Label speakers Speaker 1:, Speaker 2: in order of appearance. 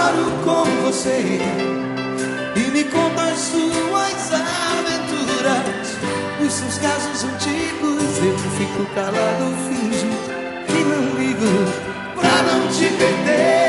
Speaker 1: namoro com você e me conta as suas aventuras, os seus casos antigos. Eu fico calado, finjo que não ligo pra não te perder.